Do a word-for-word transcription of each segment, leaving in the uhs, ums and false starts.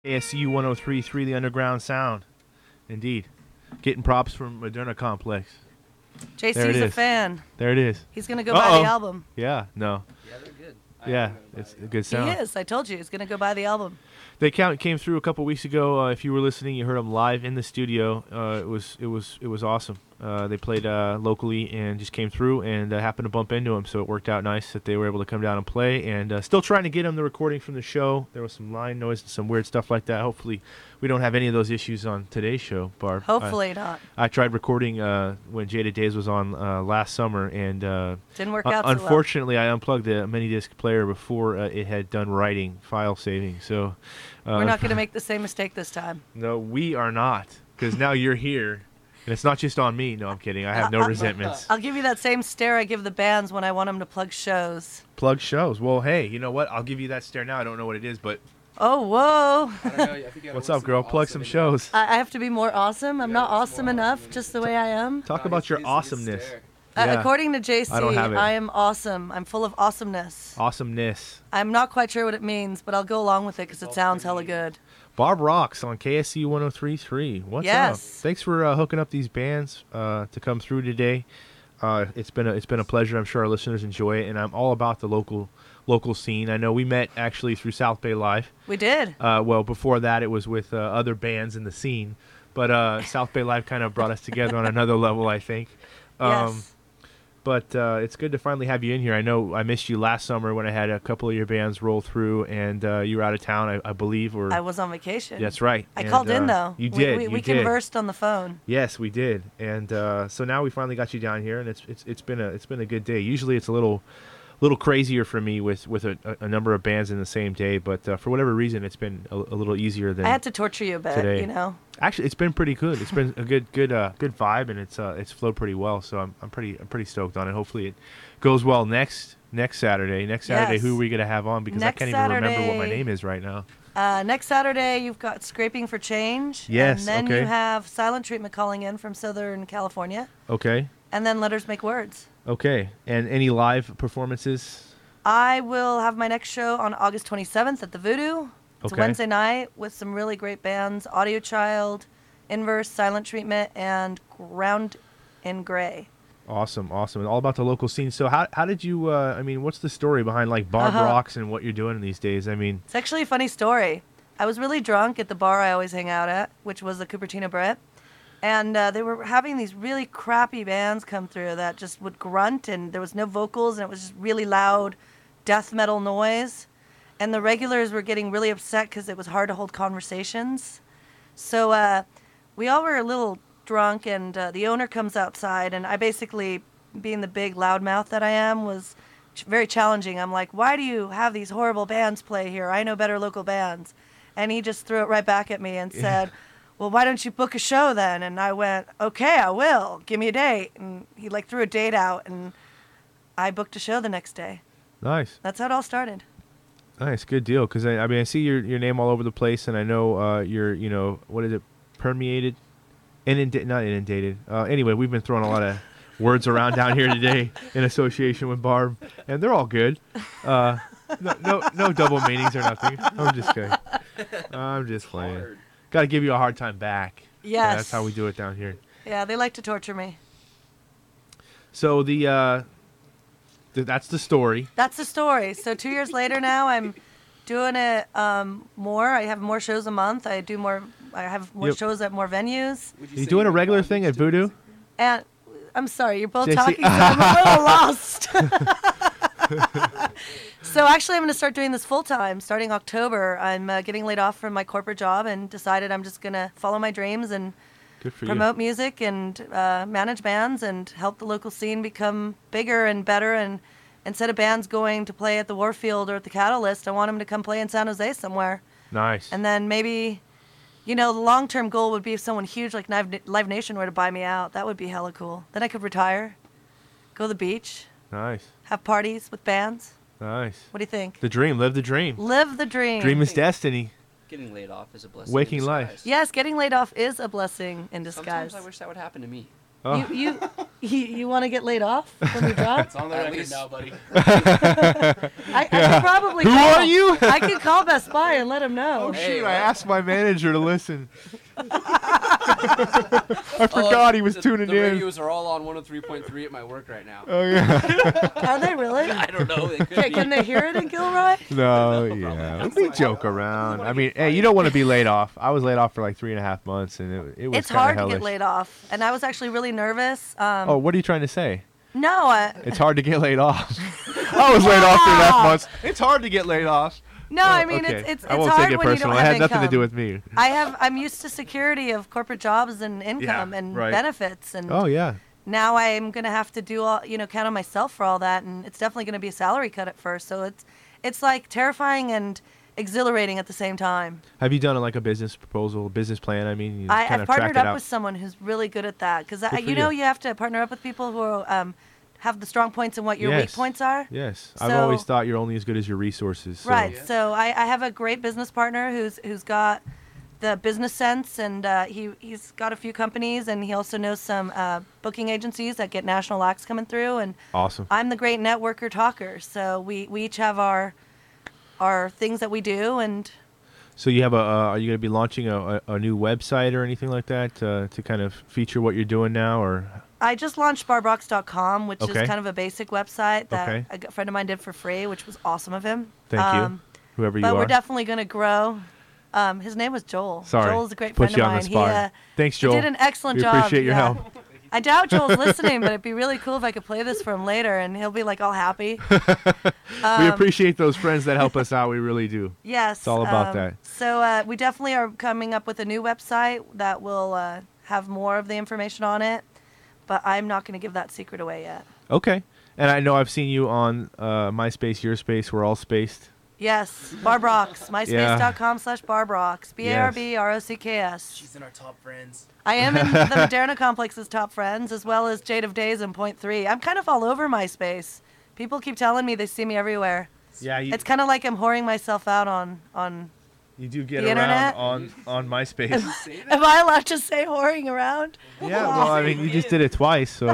A S U one oh three point three, the Underground Sound. Indeed. Getting props from Moderna Complex. J C's a fan. There it is. He's going to go Uh-oh. buy the album. Yeah, no. Yeah, they're good. Yeah, it's a good sound. He is. I told you. He's going to go buy the album. They count, came through a couple weeks ago. Uh, if you were listening, you heard them live in the studio. Uh, it was it was it was awesome. Uh, they played uh, locally and just came through and uh, happened to bump into them, so it worked out nice that they were able to come down and play. And uh, still trying to get them the recording from the show. There was some line noise and some weird stuff like that. Hopefully, we don't have any of those issues on today's show, Barb. Hopefully I, not. I tried recording uh, when Jada Days was on uh, last summer, and uh, didn't work uh, out. Unfortunately, so well. I unplugged the mini disc player before uh, it had done writing file saving. So uh, we're not going to make the same mistake this time. No, we are not, because now you're here. And it's not just on me. No, I'm kidding. I have no resentments. I'll give you that same stare I give the bands when I want them to plug shows. Plug shows. Well, hey, you know what? I'll give you that stare now. I don't know what it is, but... Oh, whoa. I don't know. I think you What's up, girl? Plug some shows. I have to be more awesome? I'm Yeah, not that's awesome more enough, awesome. just the way I am? Talk No, about he's- your he's- he's awesomeness. stare. Uh, Yeah. according to J C, I don't have it. I am awesome. I'm full of awesomeness. Awesomeness. I'm not quite sure what it means, but I'll go along with it because it all sounds pretty hella neat. good. Bob Rocks on K S C one oh three point three. What's Yes. up? Thanks for uh, hooking up these bands uh, to come through today. Uh, it's been a, it's been a pleasure. I'm sure our listeners enjoy it, and I'm all about the local local scene. I know we met actually through South Bay Live. We did. Uh, well, before that, it was with uh, other bands in the scene, but uh, South Bay Live kind of brought us together on another level, I think. Um, yes. But uh, it's good to finally have you in here. I know I missed you last summer when I had a couple of your bands roll through, and uh, you were out of town, I, I believe. Or I was on vacation. That's right. I And, called in, uh, though. You We- did. We, you we did. conversed on the phone. Yes, we did, and uh, so now we finally got you down here, and it's it's it's been a it's been a good day. Usually it's a little little crazier for me with with a, a number of bands in the same day, but uh, for whatever reason, it's been a, a little easier than I had to torture you a bit, today. you know. Actually, it's been pretty good. It's been a good good uh, good vibe, and it's uh, it's flowed pretty well. So I'm I'm pretty I'm pretty stoked on it. Hopefully it goes well next next Saturday. Next Saturday, Yes. who are we gonna have on? Because Next I can't even remember what my Saturday- name is right now. Uh, next Saturday, you've got Scraping for Change. Yes, And then okay. you have Silent Treatment calling in from Southern California. Okay, And then Letters Make Words. okay. And any live performances? I will have my next show on August twenty-seventh at the Voodoo. It's Okay. a Wednesday night with some really great bands. Audio Child, Inverse, Silent Treatment, and Ground in Gray. Awesome, awesome. All about the local scene. So how how did you? Uh, I mean, what's the story behind like Barb Uh-huh. Rocks and what you're doing these days? I mean, It's actually a funny story. I was really drunk at the bar I always hang out at, which was the Cupertino Brett. And uh, they were having these really crappy bands come through that just would grunt, and there was no vocals, and it was just really loud death metal noise. And the regulars were getting really upset because it was hard to hold conversations. So uh, we all were a little drunk, and uh, the owner comes outside, and I basically, being the big loudmouth that I am, was ch- very challenging. I'm like, why do you have these horrible bands play here? I know better local bands. And he just threw it right back at me and said, well, why don't you book a show then? And I went, okay, I will. Give me a date. And he like threw a date out, and I booked a show the next day. nice, That's how it all started. nice, good deal. Because I, I mean, I see your your name all over the place, and I know uh, you're you know what is it, permeated, inundated, not inundated. Uh, anyway, we've been throwing a lot of words around down here today in association with Barb, and they're all good. Uh, no, no, no double meanings or nothing. I'm just kidding. I'm just playing. Hard. Got to give you a hard time back. Yes. That's how we do it down here. Yeah, they like to torture me. So the uh, th- that's the story. That's the story. So two years later now, I'm doing it um, more. I have more shows a month. I do more. I have more Yep. shows at more venues. Would You say doing a you're regular bondage thing at to Voodoo? music? And I'm sorry, you're both J C talking, so I'm a little lost. So actually, I'm going to start doing this full time starting October. I'm uh, getting laid off from my corporate job and decided I'm just going to follow my dreams and Good for promote music and uh, manage bands and help the local scene become bigger and better. And instead of bands going to play at the Warfield or at the Catalyst, I want them to come play in San Jose somewhere. you. Nice. And then maybe, you know, the long-term goal would be if someone huge like Live Live Nation were to buy me out. That would be hella cool. Then I could retire, go to the beach, nice. have parties with bands. Nice. What do you think? The dream. Live the dream. Live the dream. Dream is destiny. Getting laid off is a blessing. Waking in life. disguise. Yes, getting laid off is a blessing in disguise. Sometimes I wish that would happen to me. Oh. You, you, You, you want to get laid off from your job? It's on the At record least- now, buddy. I, I could probably. Who call, are you? I could call Best Buy and let them know. Oh, Hey, shoot, what? I asked my manager to listen. I forgot he was the, tuning the in. radios are all on one oh three point three at my work right now. Oh, yeah. Are they really? I don't know. They could Okay, be. can they hear it in Gilroy? No, yeah. We joke around. I mean, hey, you don't want to be laid off. I was laid off for like three and a half months, and it, it was It's kinda hard hellish. to get laid off, and I was actually really nervous. Um, Oh, what are you trying to say? no, I, It's hard to get laid off. I was laid off three and a half months. It's hard to get laid off. no, I mean okay. it's it's, I it's won't hard take it when you personal. don't It have had nothing to income. do with me. I have I'm used to security of corporate jobs and income Yeah, and right. benefits, and Oh, yeah. now I'm gonna have to do all you know count on myself for all that, and it's definitely gonna be a salary cut at first. So it's it's like terrifying and exhilarating at the same time. Have you done like a business proposal, business plan? I mean, you I, kind I've of track partnered it up out. with someone who's really good at that because Good for you know you. you have to partner up with people who um, have the strong points and what your weak Yes. points are. Yes, I've always So- thought you're only as good as your resources. So. Right. Yeah. So I, I have a great business partner who's who's got the business sense, and uh, he he's got a few companies, and he also knows some uh, booking agencies that get national acts coming through. And Awesome. I'm the great networker talker. So we, we each have our our things that we do, and So you have a? Uh, are you going to be launching a, a, a new website or anything like that uh, to kind of feature what you're doing now, or? I just launched barbrox dot com, which Okay. is kind of a basic website that Okay. a g- friend of mine did for free, which was awesome of him. Thank Um, you, whoever you But are. we're definitely going to grow. Um, his name was Joel. Sorry, Joel's a great put friend you of on mine. the spot. He, uh, Thanks, he Joel. did an excellent we job. appreciate your yeah. help. I doubt Joel's listening, but it'd be really cool if I could play this for him later, and he'll be like all happy. we Um, appreciate those friends that help us out. We really do. Yes. It's all about um, that. So uh, we definitely are coming up with a new website that will uh, have more of the information on it, but I'm not going to give that secret away yet. Okay. And I know I've seen you on uh, MySpace, Your Space. We're all spaced. Yes, Barbrox, myspace.com slash Barbrox, B A R B R O C K S. She's in our top friends. I am in the Moderna Complex's top friends, as well as Jade of Days and Point Three. I'm kind of all over MySpace. People keep telling me they see me everywhere. Yeah, you, It's kind of like I'm whoring myself out on on. you do get the around internet? on on MySpace. Say that? Am I allowed to say whoring around? Yeah, well, I mean, you just did it twice, so.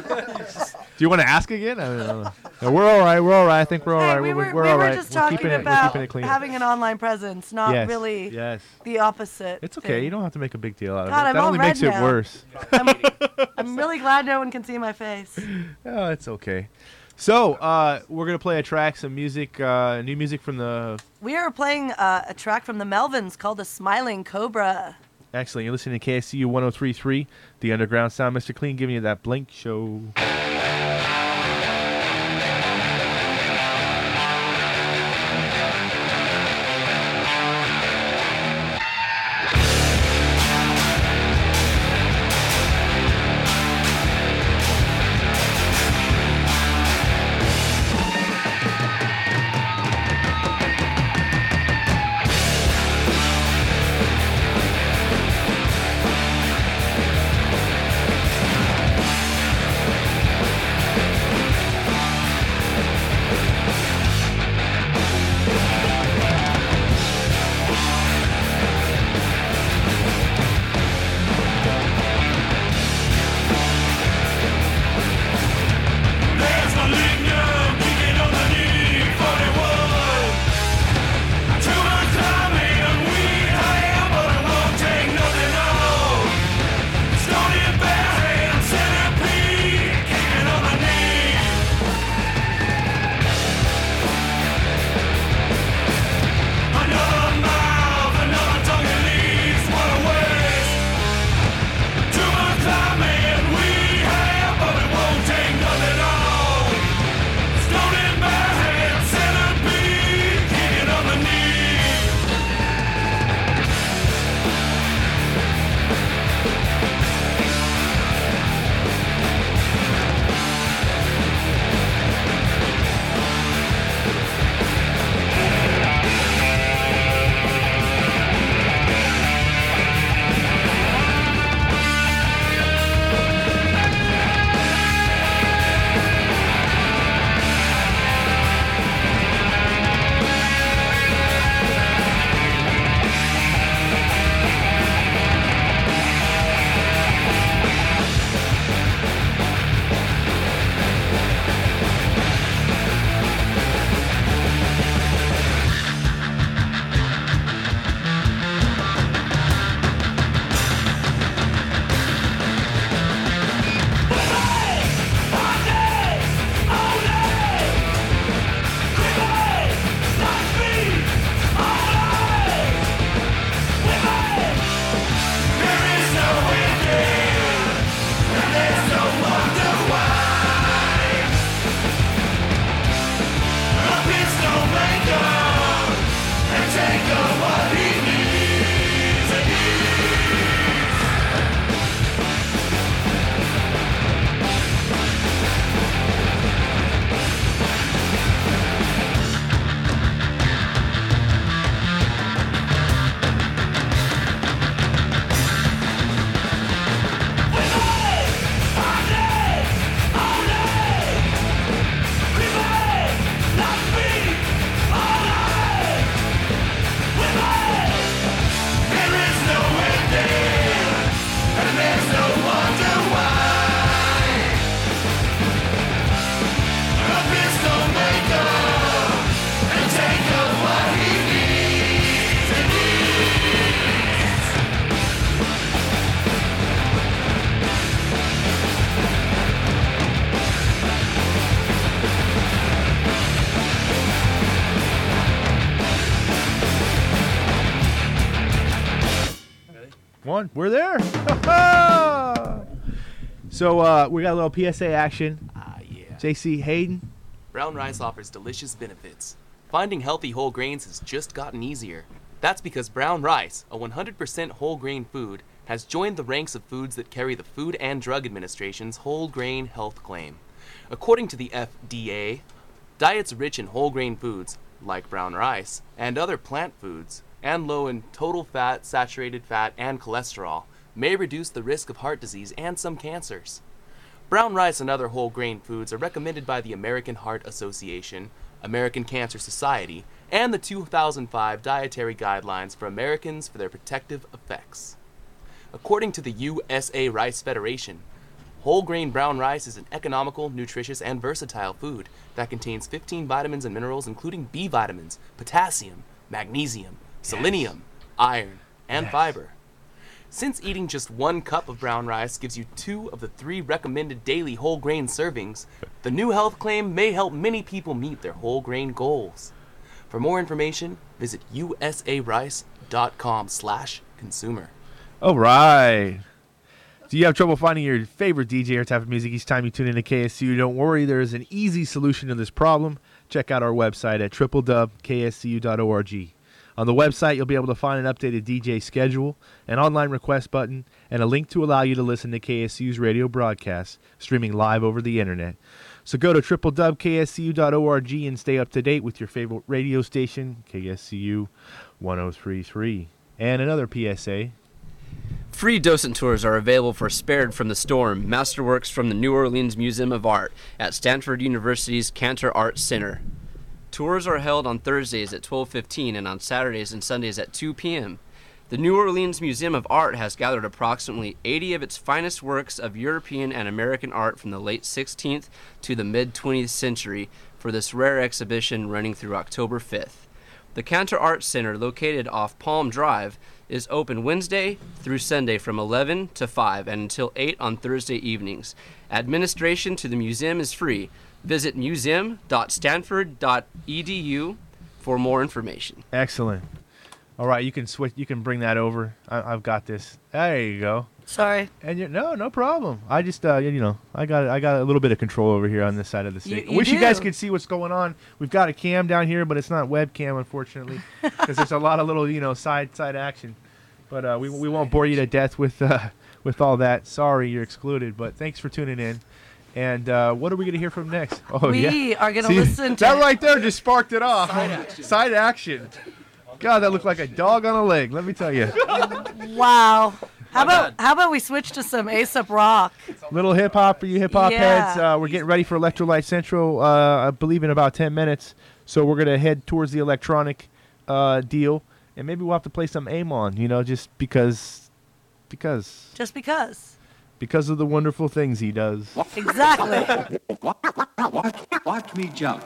Do you want to ask again? I don't know. No, we're all right. We're all right. I think we're all Hey, right. we we're were, we're we all were right. just we're talking keeping it, about we're keeping it clean. having an online presence, not yes. really Yes. the opposite. It's okay. thing. You don't have to make a big deal out of God, it. I'm That all only red makes it now. worse. I'm really glad no one can see my face. Oh, it's okay. So, uh, we're gonna play a track, some music, uh, new music from the. We are playing uh, a track from the Melvins called "The Smiling Cobra." Excellent. You're listening to K S C U one oh three point three, the Underground Sound. Mister Clean giving you that Blink show. Thank One. We're there. So uh, we got a little P S A action. Ah, yeah. J C Hayden. Brown rice offers delicious benefits. Finding healthy whole grains has just gotten easier. That's because brown rice, a one hundred percent whole grain food, has joined the ranks of foods that carry the Food and Drug Administration's whole grain health claim. According to the F D A, diets rich in whole grain foods, like brown rice, and other plant foods, and low in total fat, saturated fat, and cholesterol, may reduce the risk of heart disease and some cancers. Brown rice and other whole grain foods are recommended by the American Heart Association, American Cancer Society, and the two thousand five Dietary Guidelines for Americans for their protective effects. According to the U S A Rice Federation, whole grain brown rice is an economical, nutritious, and versatile food that contains fifteen vitamins and minerals, including B vitamins, potassium, magnesium, selenium, iron, and Yes. fiber. Since eating just one cup of brown rice gives you two of the three recommended daily whole grain servings, the new health claim may help many people meet their whole grain goals. For more information, visit usarice.com slash consumer. All right. Do you have trouble finding your favorite D J or type of music each time you tune into K S C U? Don't worry, there is an easy solution to this problem. Check out our website at w w w dot k s c u dot org. On the website, you'll be able to find an updated D J schedule, an online request button, and a link to allow you to listen to K S C U's radio broadcasts, streaming live over the internet. So go to w w w dot k s c u dot org and stay up to date with your favorite radio station, K S C U one oh three point three. And another P S A. Free docent tours are available for Spared from the Storm, Masterworks from the New Orleans Museum of Art at Stanford University's Cantor Arts Center. Tours are held on Thursdays at twelve fifteen and on Saturdays and Sundays at two p.m. The New Orleans Museum of Art has gathered approximately eighty of its finest works of European and American art from the late sixteenth to the mid-twentieth century for this rare exhibition running through October fifth. The Cantor Arts Center, located off Palm Drive, is open Wednesday through Sunday from eleven to five and until eight on Thursday evenings. Administration to the museum is free. Visit museum dot stanford dot e d u for more information. Excellent. All right, you can switch. You can bring that over. I, I've got this. There you go. Sorry. And you no, no problem. I just, uh, you know, I got, I got a little bit of control over here on this side of the You- stage. you Wish you guys do. could see what's going on. We've got a cam down here, but it's not webcam, unfortunately, because there's a lot of little, you know, side side action. But uh, we we won't bore you to death with uh, with all that. Sorry, you're excluded. But thanks for tuning in. And uh, what are we going to hear from next? Oh We yeah, are gonna See, listen to- that right there. Just sparked it off. Side action. Side action. God, that looked like a dog on a leg. Let me tell you. Wow. How about how about we switch to some A$AP Rock? Little hip hop for you hip hop Yeah. heads. Uh, we're getting ready for Electrolyte Central, uh, I believe, in about ten minutes. So we're gonna head towards the electronic uh, deal, and maybe we'll have to play some Amon. You know, just because, because, Just because. because of the wonderful things he does. Exactly. Watch me jump.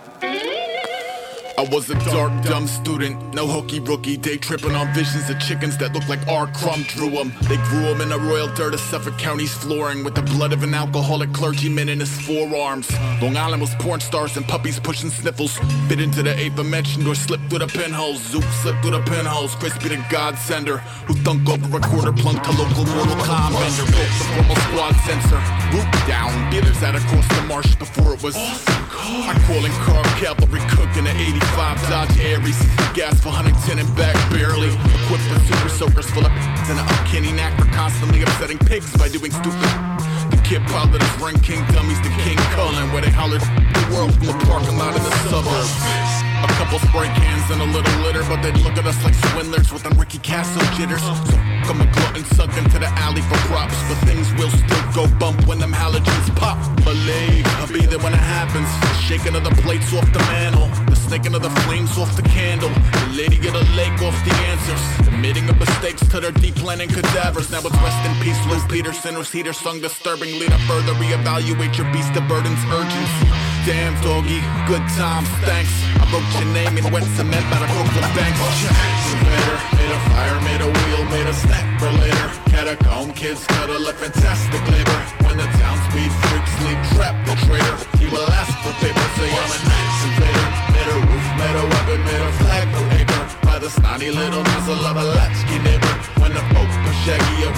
I was a dark, dumb student, no hokey rookie, day tripping on visions of chickens that look like R. Crumb drew them. They grew them in the royal dirt of Suffolk County's flooring with the blood of an alcoholic clergyman in his forearms. Long Island was porn stars and puppies pushing sniffles. Bit into the aforementioned or slipped through the pinholes. Zoop slipped through the pinholes. Crispy the God sender who thunk over a quarter plunk to local Mortal Kombat vendor. Built the formal squad sensor. Root down, beaters out across the marsh before it was. I call in car cavalry cooking at eighty-five Dodge Aries. Gas for Huntington and back barely. Equipped with super soakers full of and an uncanny knack for constantly upsetting pigs by doing stupid. The kid pilot is Ring King Dummies to King Cullen, where they hollered the world from the parking lot in the suburbs. A couple spray cans and a little litter, but they'd look at us like swindlers with them Ricky Castle jitters. So I'm a glutton sunk into the alley for props, but things will still go bump when them halogens pop. Believe I'll be there when it happens. The shaking of the plates off the mantle, the snaking of the flames off the candle, the lady of the lake off the answers, admitting of mistakes to their deep planning cadavers. Now it's rest in peace, Lou Peterson, whose heater sung disturbingly to further reevaluate your beast of burden's urgency. Damn doggy, good times, thanks. I wrote your name in wet cement by the Brooklyn banks. Invader, made a fire, made a wheel, made a snack for later. Catacomb kids gotta let fantastic labor. When the town speed freaks sleep trapped the traitor, he will ask for paper, say I'm an axe invader. Made a roof, made a weapon, made a flag for acre. By the snotty little nozzle of a latchkey neighbor. When the folk was shaggy, a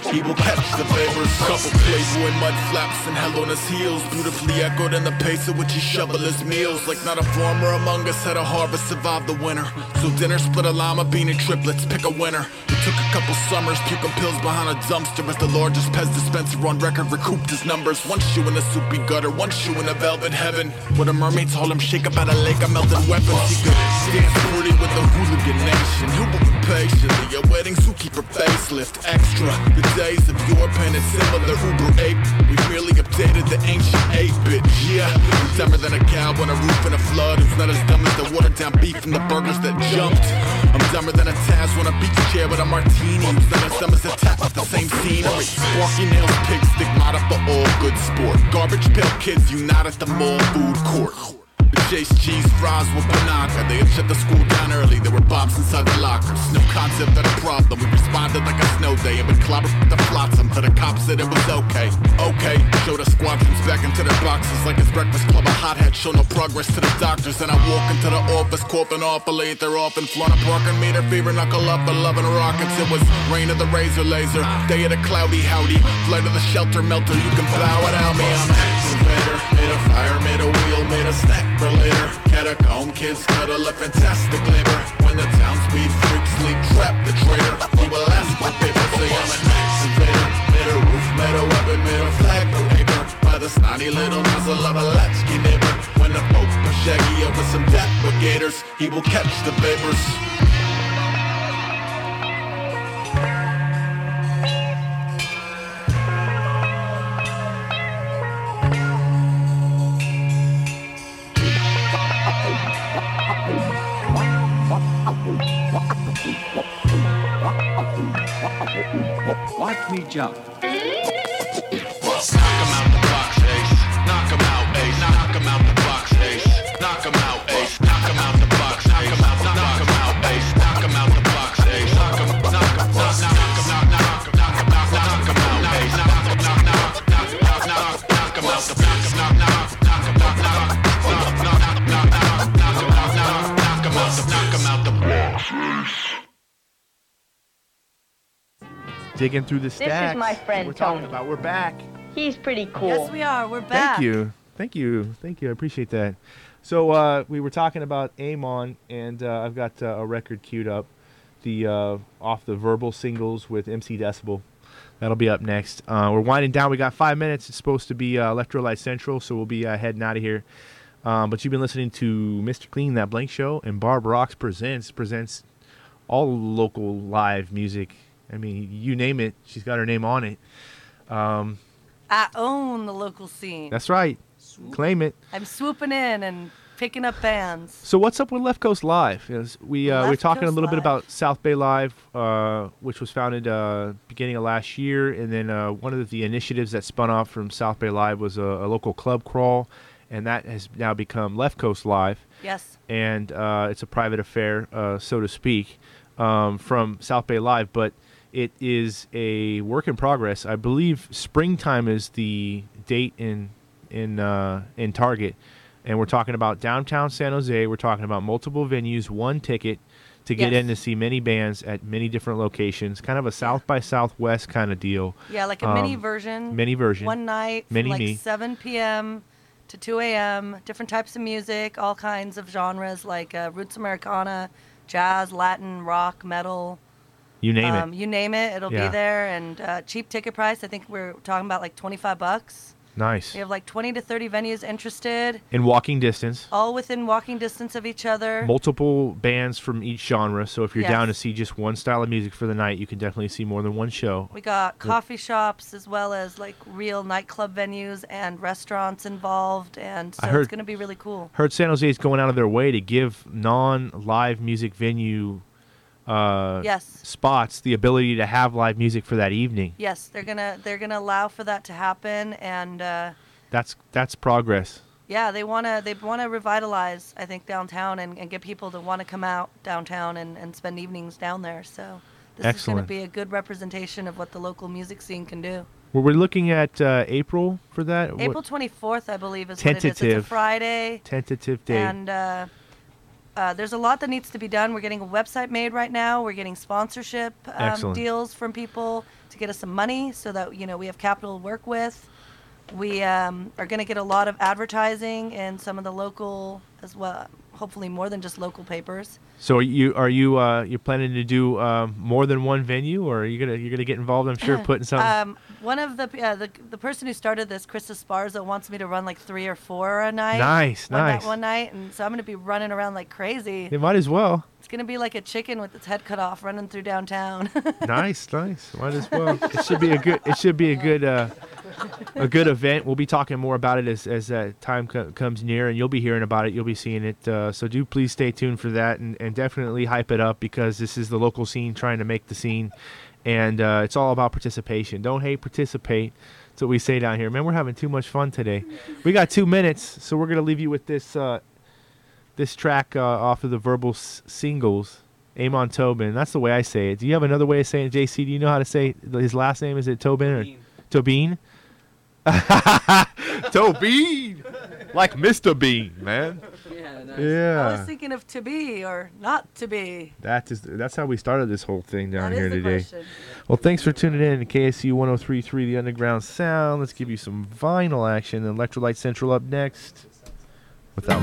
he will catch the vapors. Couple playboy mud flaps and hell on his heels, beautifully echoed in the pace at which he shovel his meals. Like not a farmer among us had a harvest survive the winter. So dinner split a llama bean and triplets, pick a winner. It took a couple summers, puking pills behind a dumpster as the largest Pez dispenser on record recouped his numbers. One shoe in a soupy gutter, one shoe in a velvet heaven. With a mermaid told him shake about a lake of melted weapons. He could dance pretty with the hooligan nation. Who will be patiently? Your weddings who keep her facelift extra. The days of your pen is similar Uber ape. We've merely updated the ancient eight-bit. Yeah, I'm dumber than a cow on a roof in a flood. Who's not as dumb as the watered down beef from the burgers that jumped. I'm dumber than a Taz on a beach chair with a martini. Who's not as dumb as a tap with the same scenery. Sparky nails, pig stigmata for all good sport. Garbage pail kids unite at the mall food court. The Chase cheese fries with Panaka. They had shut the school down early. There were bombs inside the lockers. No concept of the problem. We responded like a snow day and would clobber with the flotsam till the cops said it was okay. Okay, show the squadrons back into their boxes like it's Breakfast Club. A hothead show no progress to the doctors. Then I walk into the office, coughing awfully. They're off in Florida parking meter fever, knuckle up, and loving rockets. It was rain of the razor laser, day of the cloudy howdy, flight of the shelter melter. You can bow without me. I'm an excavator, made a fire, made a wheel, made a snack for later. Catacomb kids cuddle a fantastic labor. When the townspeed freaks sleep, trap the traitor. He will ask for paper, say I'm an excavator. Made a roof, made a weapon, made a flag for paper. By the snotty little muzzle of a latchkey neighbor. When the Pope was shaggy over some dapper-gators, he will catch the vapors. Watch me jump. Knock him out the box, ace. Knock him out, ace. Knock him out the box, ace. Knock him out, ace. Knock him out the box, knock him out, knock him out, ace. Knock him out the box, ace. Knock him, knock him, knock him, knock him, knock him, knock him, knock him out, ace. Knock him, knock, knock, knock, knock, knock, knock him out the box, knock, knock, knock him, knock, knock, knock, knock, knock, knock, knock, knock him, knock, knock, knock him out the, knock him out the box, ace. Digging through the stacks. This is my friend We're talking Tony. about. We're back. He's pretty cool. Yes, we are. We're back. Thank you. Thank you. Thank you. I appreciate that. So uh, we were talking about Amon, and uh, I've got uh, a record queued up, the uh, off the Verbal singles with M C Decibel. That'll be up next. Uh, we're winding down. We got five minutes. It's supposed to be uh, Electrolyte Central, so we'll be uh, heading out of here. Um, but you've been listening to Mister Clean, That Blank Show, and Barb Rocks presents presents all local live music. I mean, you name it, she's got her name on it. Um, I own the local scene. that's right. Claim it. I'm swooping in and picking up bands. So what's up with Left Coast Live? Yes, we uh, we we're Left talking a Coast little bit Live. about South Bay Live, uh, which was founded uh, beginning of last year, and then uh, one of the initiatives that spun off from South Bay Live was a, a local club crawl, and that has now become Left Coast Live. Yes. And uh, it's a private affair, uh, so to speak, um, from South Bay Live, but it is a work in progress. I believe springtime is the date in in uh, in Target, and we're talking about downtown San Jose. We're talking about multiple venues, one ticket to get Yes. in to see many bands at many different locations. Kind of a South by Southwest kind of deal. Yeah, like a mini Um, version. Mini version. One night from Mini like me. seven p.m. to two a.m. Different types of music, all kinds of genres like uh, roots Americana, jazz, Latin, rock, metal. You name um, it. You name it, it'll Yeah. be there. And uh, cheap ticket price, I think we're talking about like twenty-five bucks. Nice. We have like twenty to thirty venues interested, In walking distance. all within walking distance of each other. Multiple bands from each genre. So if you're down to Yes. see just one style of music for the night, you can definitely see more than one show. We got coffee shops as well as like real nightclub venues and restaurants involved, and so I heard- it's going to be really cool. Heard San Jose is going out of their way to give non-live music venue uh, Yes. spots the ability to have live music for that evening. Yes, they're gonna they're gonna allow for that to happen, and uh, That's that's progress. yeah, they wanna they wanna revitalize I think downtown and, and get people to want to come out downtown and, and spend evenings down there. So this Excellent. is gonna be a good representation of what the local music scene can do. Well, we're looking at uh, April for that. What- April twenty-fourth, I believe, is what it is. It's a Tentative. Friday. tentative date. And uh, uh, there's a lot that needs to be done. We're getting a website made right now. We're getting sponsorship um, Excellent. deals from people to get us some money so that, you know, we have capital to work with. We um, are going to get a lot of advertising in some of the local, as well, hopefully more than just local papers. So are you are you uh, you're planning to do um, more than one venue, or are you gonna you're gonna get involved? I'm sure putting some. Um, one of the uh, the the person who started this, Chris Esparza, wants me to run like three or four a night. Nice, one nice. Night, one night, and so I'm going to be running around like crazy. They might as well. It's going to be like a chicken with its head cut off running through downtown. Nice, nice. Might as well. It should be a good. It should be a good. Uh, a good event. We'll be talking more about it as as uh, time co- comes near, and you'll be hearing about it. You'll be seeing it. Uh, so do please stay tuned for that, and, and definitely hype it up, because this is the local scene trying to make the scene, and uh, it's all about participation. Don't hate, participate. That's what we say down here. Man, we're having too much fun today. We got two minutes, so we're gonna leave you with this uh, this track uh, off of the Verbal S- Singles. Amon Tobin. That's the way I say it. Do you have another way of saying it, J C? Do you know how to say his last name? Is it Tobin or Tobin? Tobin, like Mister Bean, man. Yeah, nice. Yeah. I was thinking of to be or not to be. That is that's how we started this whole thing down That is here the today. question. Well, thanks for tuning in to K S U one oh three point three, the Underground Sound. Let's give you some vinyl action. Electrolyte Central up next. Without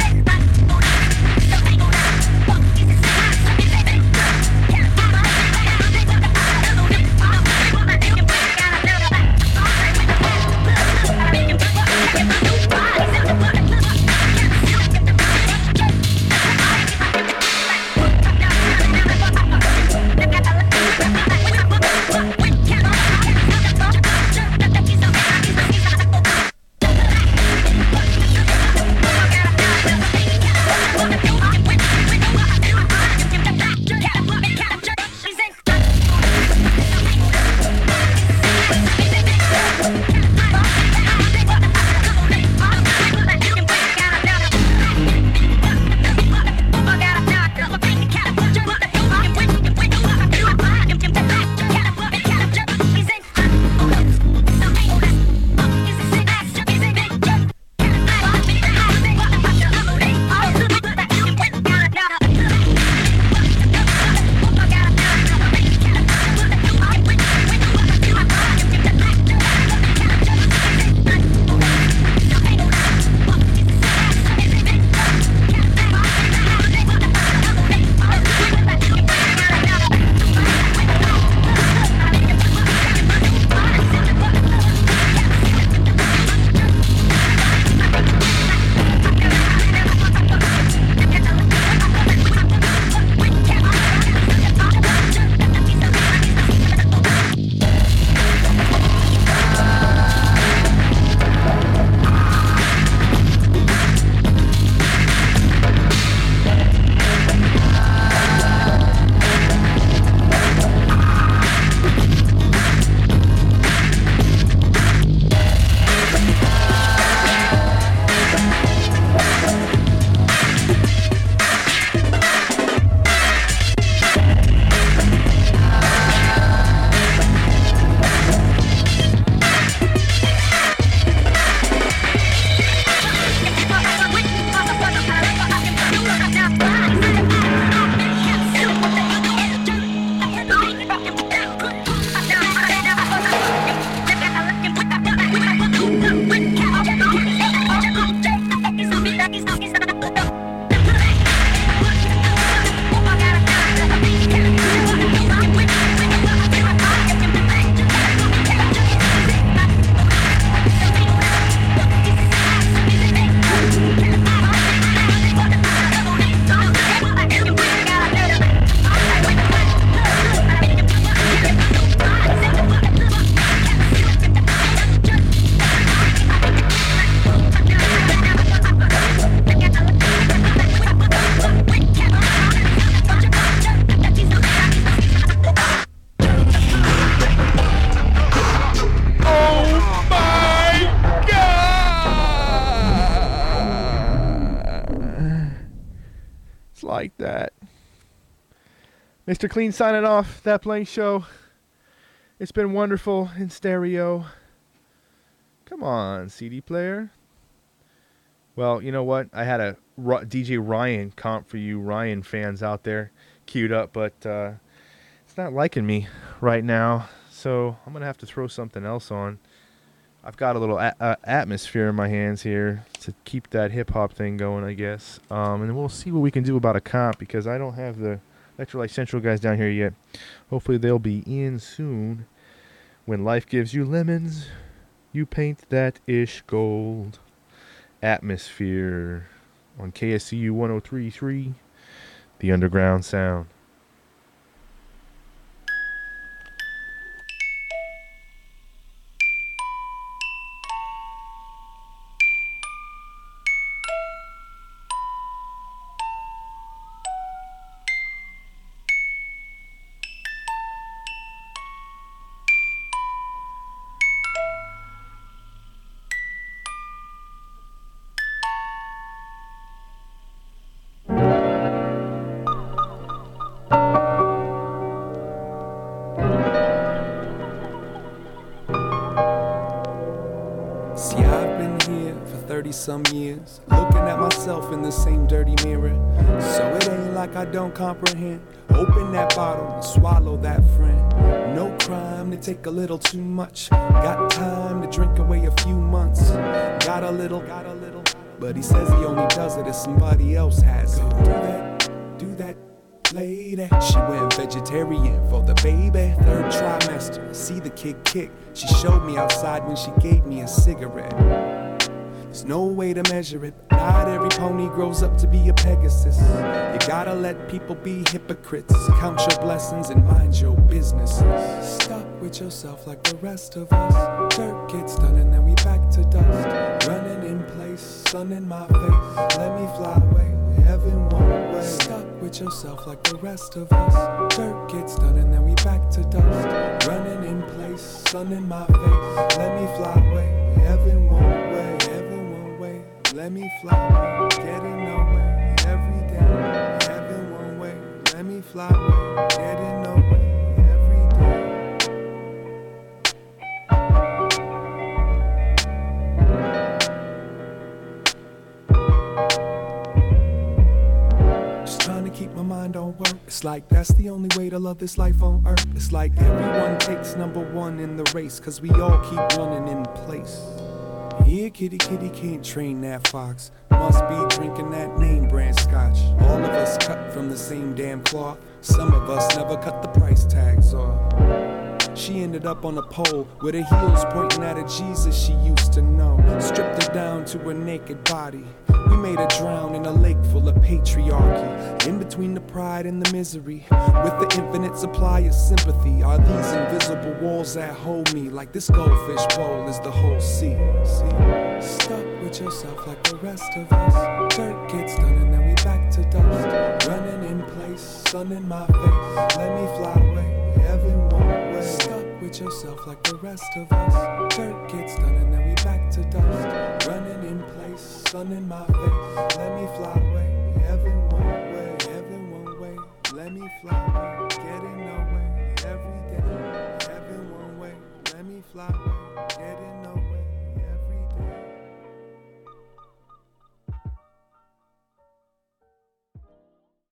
Thank you. like that. Mister Clean signing off. That Blank Show. It's been wonderful in stereo. Come on, C D player. Well, you know what? I had a D J Ryan comp for you Ryan fans out there queued up, but uh, it's not liking me right now. So I'm going to have to throw something else on. I've got a little a- uh, atmosphere in my hands here to keep that hip-hop thing going, I guess. Um, and we'll see what we can do about a comp, because I don't have the Electrolyte Central guys down here yet. Hopefully they'll be in soon. When life gives you lemons, you paint that ish gold. Atmosphere on K S C U one oh three point three, the Underground Sound. Some years looking at myself in the same dirty mirror, so it ain't like I don't comprehend. Open that bottle and swallow that friend. No crime to take a little too much. Got time to drink away a few months. Got a little, got a little, but he says he only does it if somebody else has it. Do that, do that, lady. She went vegetarian for the baby. Third trimester, see the kid kick. She showed me outside when she gave me a cigarette. There's no way to measure it. Not every pony grows up to be a Pegasus. You gotta let people be hypocrites. Count your blessings and mind your business. Stuck with yourself like the rest of us. Dirt gets done and then we back to dust. Running in place, sun in my face. Let me fly away, heaven won't wait. Stuck with yourself like the rest of us. Dirt gets done and then we back to dust. Running in place, sun in my face. Let me fly away, heaven won't wait. Let me fly away, getting nowhere every day. Heaven won't wait. Let me fly away, getting nowhere every day. Just trying to keep my mind on work. It's like that's the only way to love this life on earth. It's like everyone takes number one in the race, cause we all keep running in place. Here, kitty, kitty can't train that fox. Must be drinking that name brand scotch. All of us cut from the same damn cloth. Some of us never cut the price tags off. She ended up on a pole with her heels pointing at a Jesus she used to know. Stripped her down to her naked body. We made her drown in a lake full of patriarchy. In between the pride and the misery, with the infinite supply of sympathy, are these invisible walls that hold me like this goldfish bowl is the whole sea. See, stuck with yourself like the rest of us. Dirt gets done and then we back to dust. Running in place, sun in my face. Let me fly away, heaven won't wait. Stuck with yourself like the rest of us. Dirt gets done and then we back to dust. Running in place, sun in my face. Let me fly away, heaven won't wait. Heaven won't wait. Let me fly away, getting nowhere every day. Heaven won't wait. Let me fly away.